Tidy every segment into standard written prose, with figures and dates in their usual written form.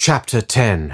Chapter 10.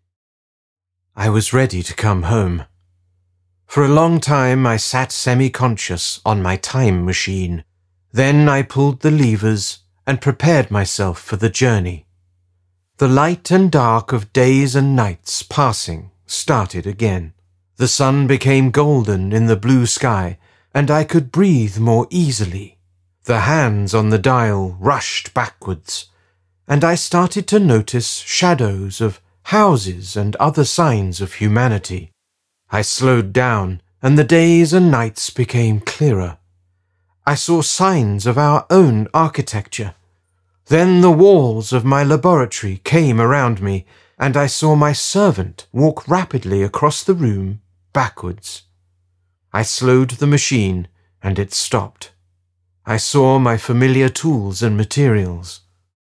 I was ready to come home. For a long time I sat semi-conscious on my time machine. Then I pulled the levers and prepared myself for the journey. The light and dark of days and nights passing started again. The sun became golden in the blue sky, and I could breathe more easily. The hands on the dial rushed backwards, and I started to notice shadows of houses and other signs of humanity. I slowed down, and the days and nights became clearer. I saw signs of our own architecture. Then the walls of my laboratory came around me, and I saw my servant walk rapidly across the room backwards. I slowed the machine, and it stopped. I saw my familiar tools and materials.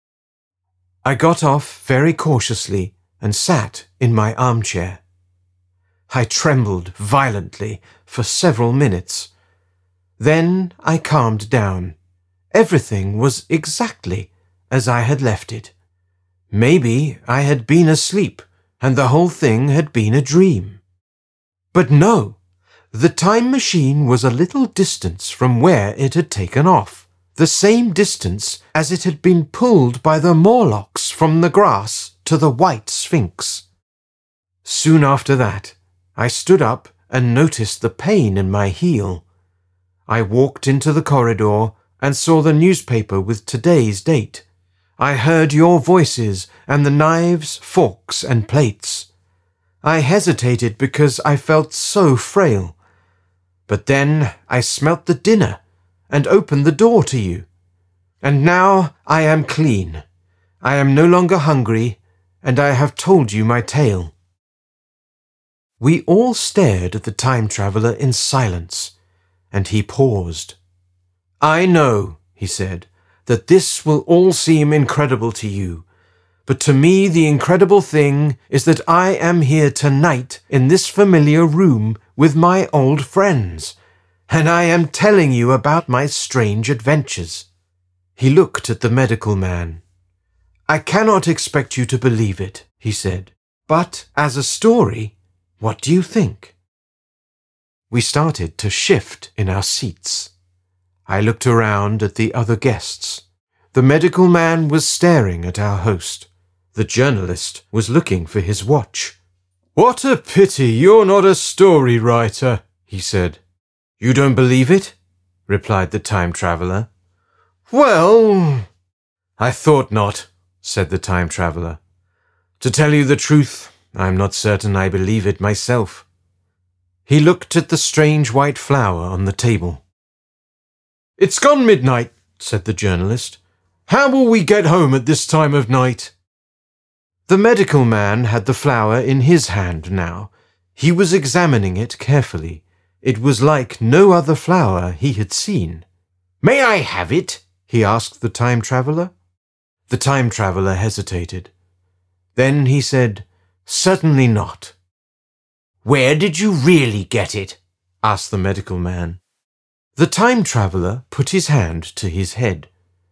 I got off very cautiously and sat in my armchair. I trembled violently for several minutes. Then I calmed down. Everything was exactly as I had left it. Maybe I had been asleep and the whole thing had been a dream. But no, the time machine was a little distance from where it had taken off. The same distance as it had been pulled by the Morlocks from the grass to the White Sphinx. Soon after that, I stood up and noticed the pain in my heel. I walked into the corridor and saw the newspaper with today's date. I heard your voices and the knives, forks, and plates. I hesitated because I felt so frail. But then I smelt the dinner and opened the door to you. And now I am clean. I am no longer hungry, and I have told you my tale. We all stared at the time traveller in silence, and he paused. I know, he said, that this will all seem incredible to you, but to me the incredible thing is that I am here tonight in this familiar room with my old friends, and I am telling you about my strange adventures. He looked at the medical man. I cannot expect you to believe it, he said, but as a story, what do you think? We started to shift in our seats. I looked around at the other guests. The medical man was staring at our host. The journalist was looking for his watch. What a pity you're not a story writer, he said. You don't believe it? Replied the time traveller. Well, I thought not, said the time traveller. To tell you the truth, I'm not certain I believe it myself. He looked at the strange white flower on the table. It's gone midnight, said the journalist. How will we get home at this time of night? The medical man had the flower in his hand now. He was examining it carefully. It was like no other flower he had seen. May I have it? He asked the time traveller. The time traveller hesitated. Then he said, Certainly not. Where did you really get it? Asked the medical man. The time traveller put his hand to his head.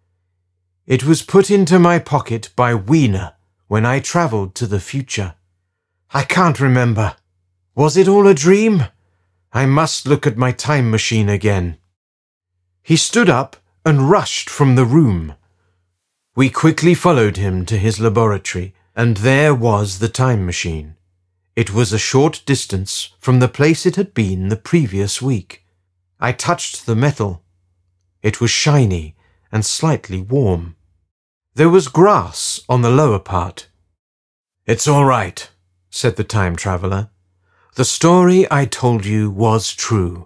It was put into my pocket by Wiener when I travelled to the future. I can't remember. Was it all a dream? I must look at my time machine again. He stood up and rushed from the room. We quickly followed him to his laboratory, and there was the time machine. It was a short distance from the place it had been the previous week. I touched the metal. It was shiny and slightly warm. There was grass on the lower part. It's all right, said the time traveller. The story I told you was true.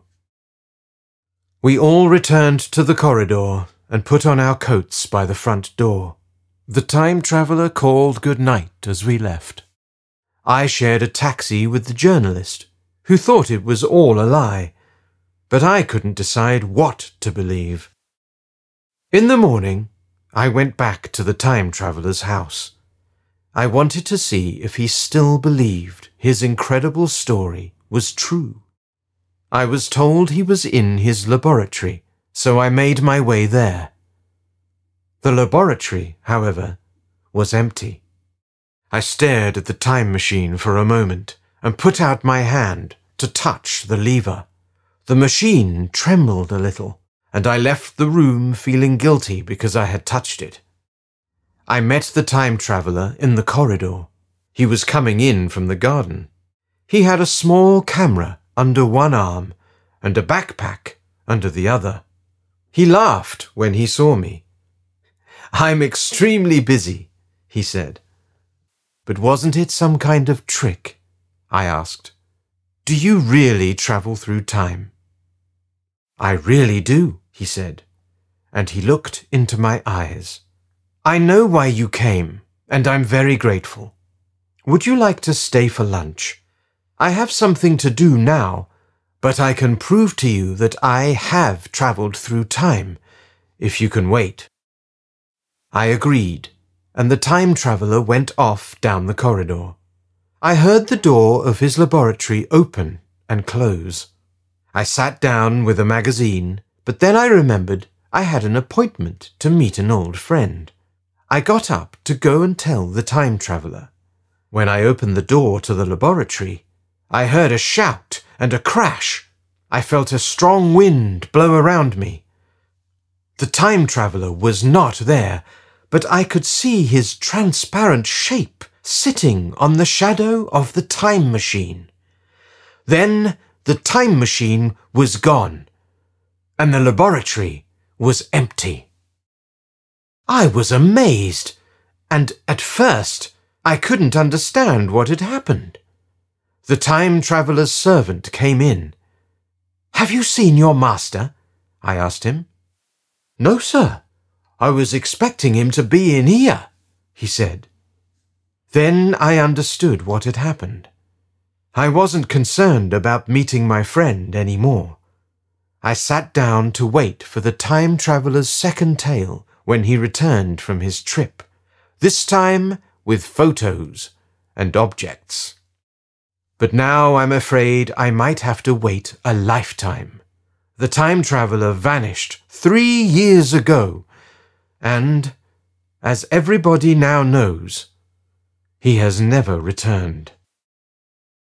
We all returned to the corridor and put on our coats by the front door. The time traveller called good night as we left. I shared a taxi with the journalist, who thought it was all a lie, but I couldn't decide what to believe. In the morning, I went back to the time traveller's house. I wanted to see if he still believed his incredible story was true. I was told he was in his laboratory, so I made my way there. The laboratory, however, was empty. I stared at the time machine for a moment and put out my hand to touch the lever. The machine trembled a little, and I left the room feeling guilty because I had touched it. I met the time traveler in the corridor. He was coming in from the garden. He had a small camera under one arm and a backpack under the other. He laughed when he saw me. "I'm extremely busy," he said. "But wasn't it some kind of trick?" I asked. "Do you really travel through time?" "I really do," he said, and he looked into my eyes. "I know why you came, and I'm very grateful. Would you like to stay for lunch? I have something to do now, but I can prove to you that I have traveled through time, if you can wait." I agreed, and the time traveler went off down the corridor. I heard the door of his laboratory open and close. I sat down with a magazine, but then I remembered I had an appointment to meet an old friend. I got up to go and tell the time traveler. When I opened the door to the laboratory, I heard a shout and a crash. I felt a strong wind blow around me. The time traveler was not there, but I could see his transparent shape sitting on the shadow of the time machine. Then the time machine was gone, and the laboratory was empty. I was amazed, and at first I couldn't understand what had happened. The time traveler's servant came in. "Have you seen your master?" I asked him. "No, sir. I was expecting him to be in here," he said. Then I understood what had happened. I wasn't concerned about meeting my friend any more. I sat down to wait for the time traveler's second tale when he returned from his trip, this time with photos and objects. But now I'm afraid I might have to wait a lifetime. The time traveler vanished 3 years ago, and, as everybody now knows, he has never returned.